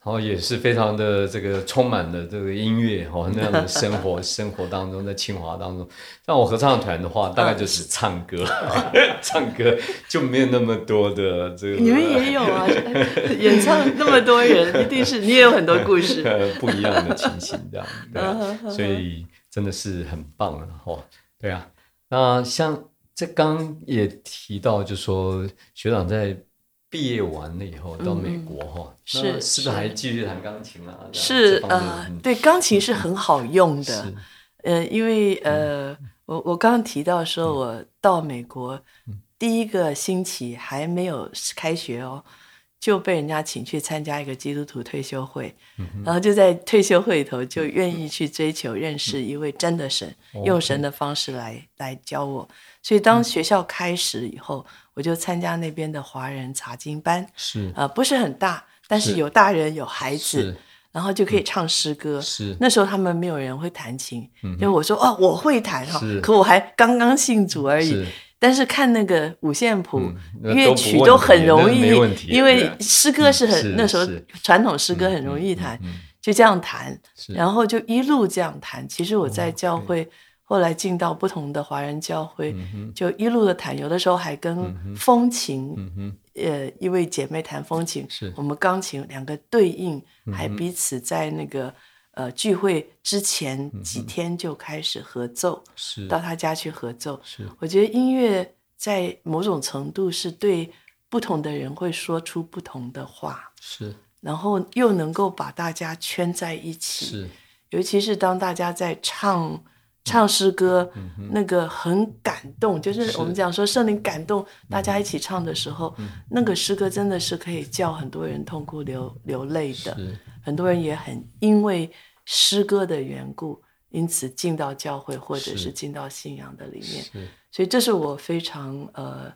后也是非常的这个充满了这个音乐那样的生活当中，在清华当中，像我合唱团的话，大概就是唱歌，唱歌就没有那么多的这个。 你们也有啊，演唱那么多人，一定是你也有很多故事， 不一样的情形这样，对所以真的是很棒对啊。那像这刚也提到，就说学长在毕业完了以后到美国是不是还继续弹钢琴啊？ 是对，钢琴是很好用的，因为我刚刚提到说，我到美国第一个星期还没有开学就被人家请去参加一个基督徒退休会，然后就在退休会里头就愿意去追求认识一位真的神，用神的方式来教我。所以当学校开始以后，我就参加那边的华人查经班，不是很大，但是有大人有孩子，然后就可以唱诗歌。那时候他们没有人会弹琴，就我说我会弹可我还刚刚信主而已。但是看那个五线谱、乐曲都很容易，因为诗歌是那时候传统诗歌很容易弹，就这样弹，然后就一路这样弹。其实我在教会后来进到不同的华人教会，就一路的弹，有的时候还跟风琴，一位姐妹弹风琴，我们钢琴两个对应，还彼此在那个聚会之前几天就开始合奏，到他家去合奏。我觉得音乐在某种程度是对不同的人会说出不同的话，然后又能够把大家圈在一起，尤其是当大家在唱诗歌，那个很感动，就是我们讲说圣灵感动大家一起唱的时候，那个诗歌真的是可以叫很多人痛哭流泪的，很多人也很因为诗歌的缘故，因此进到教会或者是进到信仰的里面，所以这是我非常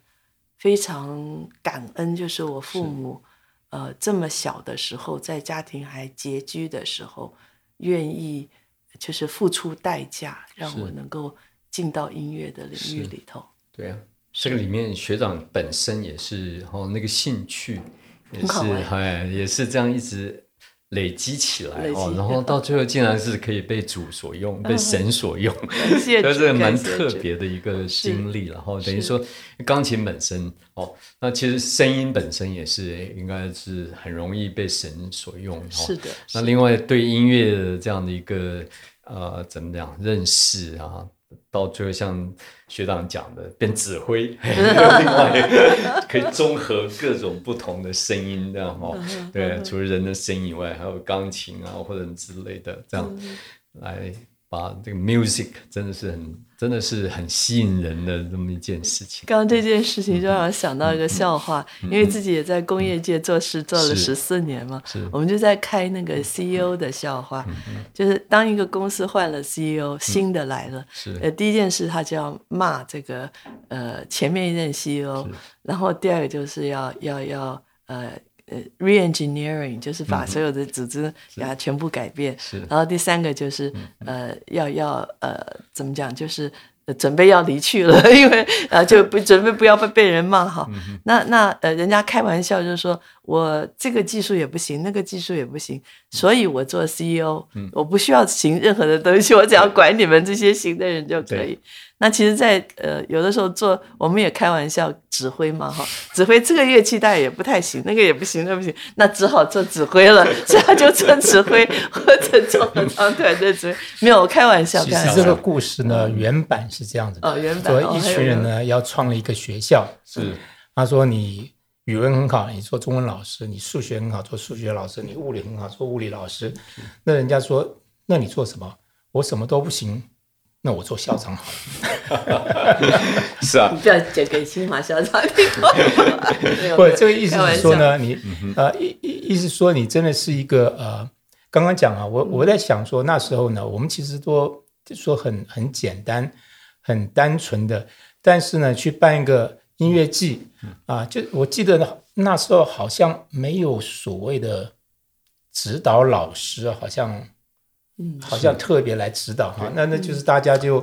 感恩，就是我父母这么小的时候，在家庭还拮据的时候，愿意就是付出代价，让我能够进到音乐的领域里头。 对啊，这个里面学长本身也是那个兴趣也是这样一直累积起来然后到最后竟然是可以被主所用，被神所用，这是蛮特别的一个经历。然后等于说钢琴本身那其实声音本身也是应该是很容易被神所用。 是的。 那另外对音乐的这样的一个怎么讲认识到最后像学长讲的变指挥，另外可以综合各种不同的声音这样对，除了人的声音以外，还有钢琴或者之类的，这样来把这个 music 真的是很吸引人的这么一件事情。 刚刚这件事情就让我想到一个笑话，因为自己也在工业界做事做了14年嘛，我们就在开那个 CEO 的笑话，就是当一个公司换了 CEO，新的来了，第一件事他就要骂这个前面一任 CEO，然后第二个就是要re-engineering， 就是把所有的组织给它全部改变，然后第三个就是要怎么讲，就是准备要离去了，因为就准备不要被人骂哈。那人家开玩笑就是说，我这个技术也不行，那个技术也不行，所以我做 CEO，我不需要行任何的东西，我只要管你们这些行的人就可以。那其实在有的时候我们也开玩笑指挥嘛哈，指挥这个乐器大概也不太行，那个也不行，那不行，那只好做指挥了，所以他就做指挥或者做合唱团的指挥。没有，我开玩笑。 其实这个故事呢，原版是这样子的。 原版说一群人呢要创立一个学校，他说你语文很好，你做中文老师；你数学很好，做数学老师；你物理很好，做物理老师。那人家说，那你做什么？我什么都不行。那我做校长好了。 是啊， 你不要讲给清华校长听。 不，这个意思是说呢，你意思说你真的是一个刚刚讲我在想说那时候呢，我们其实都说很简单、很单纯的，但是呢，去办一个音乐季就我记得那时候好像没有所谓的指导老师，好像特别来指导那就是大家就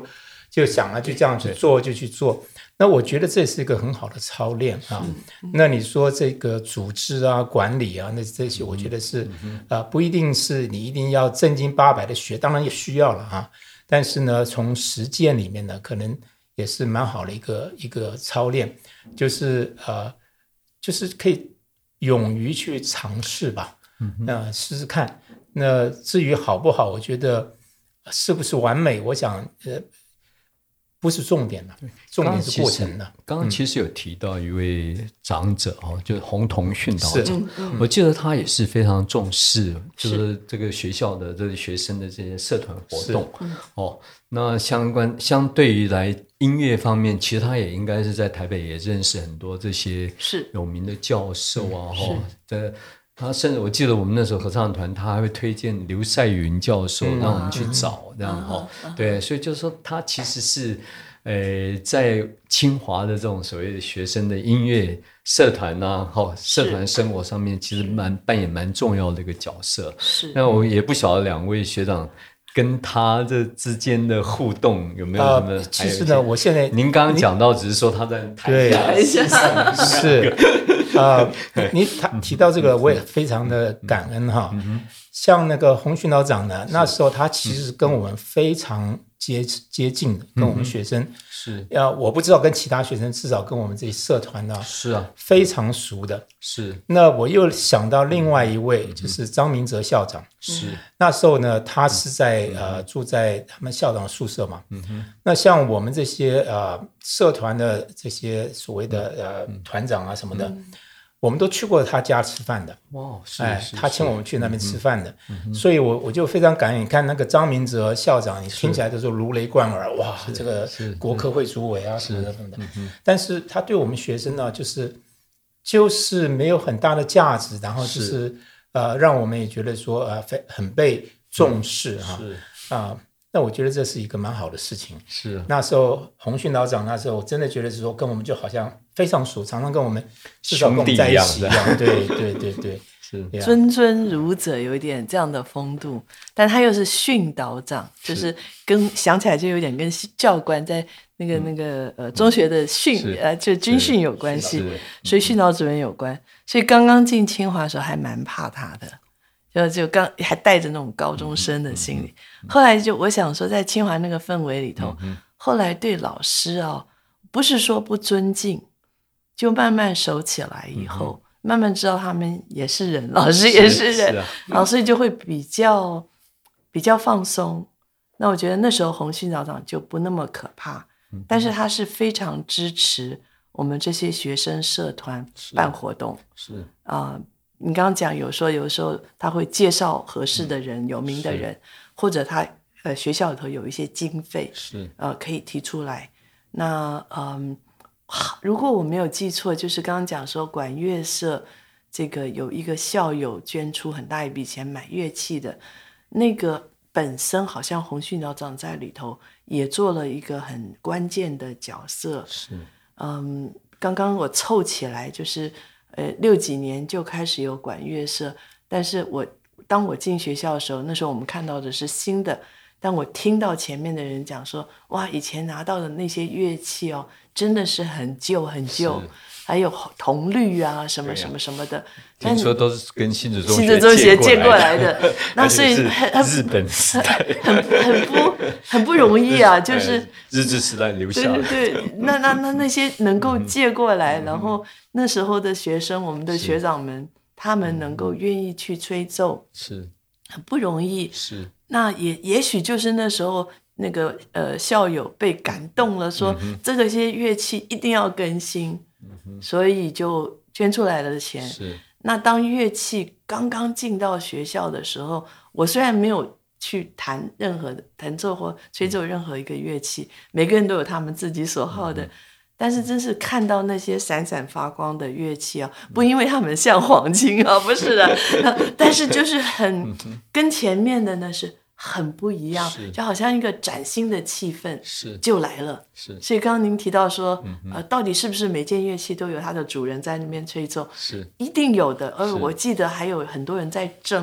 就想了就这样去做就去做。那我觉得这是一个很好的操练啊。那你说这个组织啊、管理啊，那这些我觉得是不一定是你一定要正经八百的学，当然也需要了啊。但是呢，从实践里面呢，可能也是蛮好的一个操练，就是可以勇于去尝试吧。试试看。那至于好不好，我觉得是不是完美，我想不是重点了，重点是过程了。 刚刚其实有提到一位长者就是洪同训导长，我记得他也是非常重视，就是这个学校的这些学生的这些社团活动那相对于来音乐方面，其实他也应该是在台北也认识很多这些有名的教授啊他甚至我记得我们那时候合唱团，他还会推荐刘赛云教授让我们去找这样对，所以就是说他其实是在清华的这种所谓的学生的音乐社团社团生活上面，其实扮演蛮重要的一个角色。那我也不晓得两位学长跟他这之间的互动有没有什么？ 其实呢，我现在您刚刚讲到，只是说他在台下是你提到这个，我也非常的感恩哈。像那个洪训导长呢，那时候他其实跟我们非常接近的，跟我们学生是我不知道跟其他学生，至少跟我们这些社团呢是非常熟的。 是那我又想到另外一位，就是张明哲校长。 是那时候呢，他是在住在他们校长宿舍嘛。那像我们这些社团的这些所谓的团长啊什么的，我们都去过他家吃饭的。他请我们去那边吃饭的。所以我就非常感恩。你看那个张明哲校长，你听起来都是如雷贯耳，哇，这个国科会主委啊什么的什么的。但是他对我们学生呢，就是没有很大的价值，然后就是让我们也觉得说很被重视那我觉得这是一个蛮好的事情。 是那时候洪训导长那时候我真的觉得是说跟我们就好像非常熟，常常跟我们至少跟我们在一起一样。对是谆儒者有一点这样的风度，但他又是训导长，就是想起来就有点跟教官在那个中学的就军训有关系，所以训导主任有关。所以刚刚进清华的时候还蛮怕他的。就还带着那种高中生的心理。后来我想说，在清华那个氛围里头，后来对老师不是说不尊敬，就慢慢熟起来以后，慢慢知道他们也是人，老师也是人，老师就会比较放松。那我觉得那时候洪训导长就不那么可怕，但是他是非常支持我们这些学生社团办活动。你刚刚讲有时候他会介绍合适的人、有名的人，或者他学校里头有一些经费可以提出来。那如果我没有记错，就是刚刚讲说管乐社这个有一个校友捐出很大一笔钱买乐器的，那个本身好像洪训导长在里头也做了一个很关键的角色。刚刚我凑起来就是60几年就开始有管乐社，但是当我进学校的时候，那时候我们看到的是新的，但我听到前面的人讲说，哇，以前拿到的那些乐器真的是很旧很旧，还有铜律啊什么什么什么的， 听说都是跟新竹中学借过来的。那所以日本时代很不容易啊，就是日治时代留下来。 对，那些能够借过来，然后那时候的学生，我们的学长们，他们能够愿意去吹奏， 是很不容易。那也许就是那时候那个校友被感动了，说这些乐器一定要更新，所以就捐出来了钱。那当乐器刚刚进到学校的时候，我虽然没有去弹奏或吹奏任何一个乐器，每个人都有他们自己所好的，但是真是看到那些闪闪发光的乐器不因为他们像黄金不是的但是就是很跟前面的呢是很不一样，就好像一个崭新的气氛就来了。所以刚刚您提到说到底是不是每件乐器都有它的主人在那边吹奏，一定有的。而我记得还有很多人在争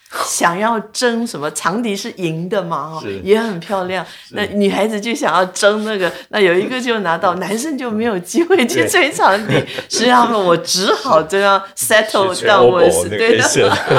想要争什么长笛是银的嘛， 是也很漂亮。那女孩子就想要争那个，那有一个就拿到，男生就没有机会去吹长笛。实际上我只好这样 settle down 我是对的，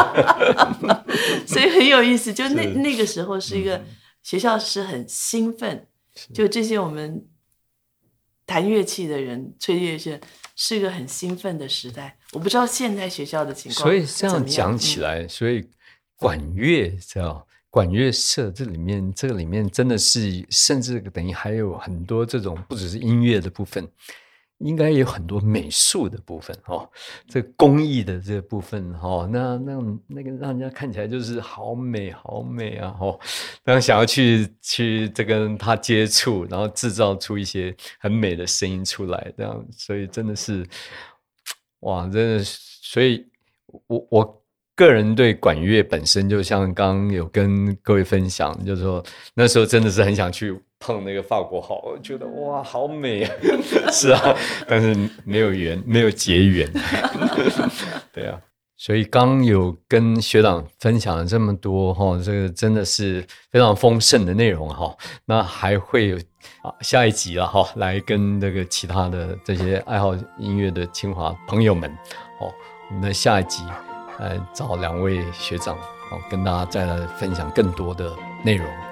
所以很有意思。就那个时候是一个学校是很兴奋，就这些我们弹乐器的人吹乐器是一个很兴奋的时代。我不知道现在学校的情况。 所以这样讲起来，所以管乐知道管乐社这个里面真的是，甚至等于还有很多这种不只是音乐的部分，应该有很多美术的部分这个工艺的这个部分那个让人家看起来就是好美好美啊当然想要去这跟他接触，然后制造出一些很美的声音出来，这样，所以真的是哇，真的，所以我个人对管乐本身，就像刚刚有跟各位分享，就是说那时候真的是很想去碰那个法国号，我觉得哇好美啊是啊，但是没有结缘对啊，所以刚有跟学长分享了这么多这个真的是非常丰盛的内容那还会有下一集了来跟这个其他的这些爱好音乐的清华朋友们我们的下一集找2位学长跟大家再来分享更多的内容。